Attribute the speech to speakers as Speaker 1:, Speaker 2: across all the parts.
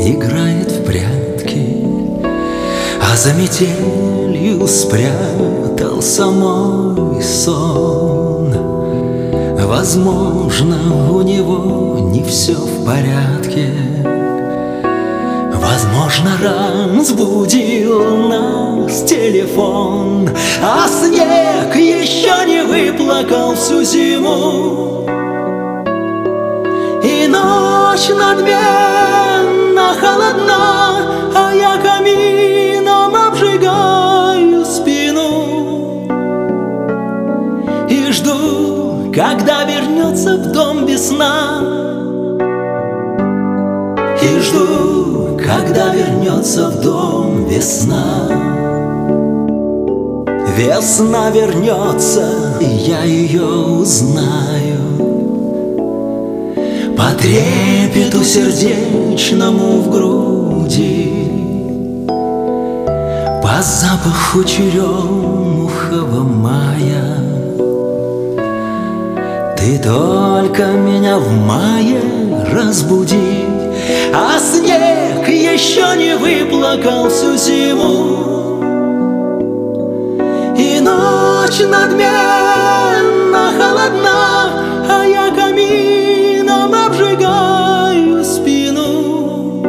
Speaker 1: играет в прятки, а за метелью спрятался мой сон. Возможно, у него не все в порядке, возможно, разбудил нас телефон, а снег еще не выплакал всю зиму. И ночь надменно холодна, а я камином обжигаю спину и жду, когда вернется в дом весна. И жду, когда вернется в дом весна. Весна вернется, и я ее узнаю по трепету сердечному в груди, по запаху черемухового мая. Ты только меня в мае разбуди, а снег еще не выплакал всю зиму. И ночь надменно холодна, а я камином обжигаю спину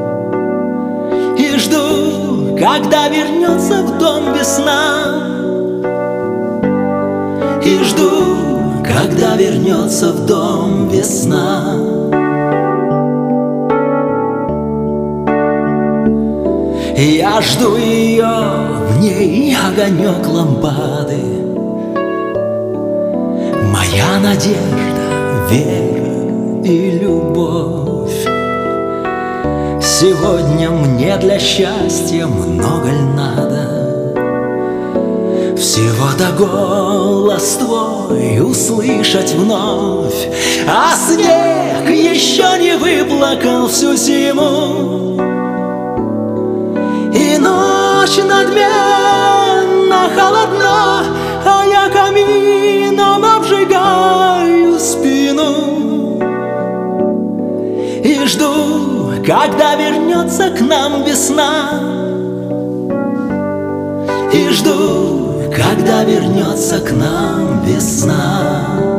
Speaker 1: и жду, когда вернется в дом весна. И жду, когда вернется в дом весна. Я жду ее, в ней огонек лампады, моя надежда, вера и любовь. Сегодня мне для счастья много ль надо? Всего-то голос твой услышать вновь, а снег еще не выплакал всю зиму. И ночь надменно холодна, а я камином обжигаю спину и жду, когда вернется к нам весна. И жду, когда вернется к нам весна.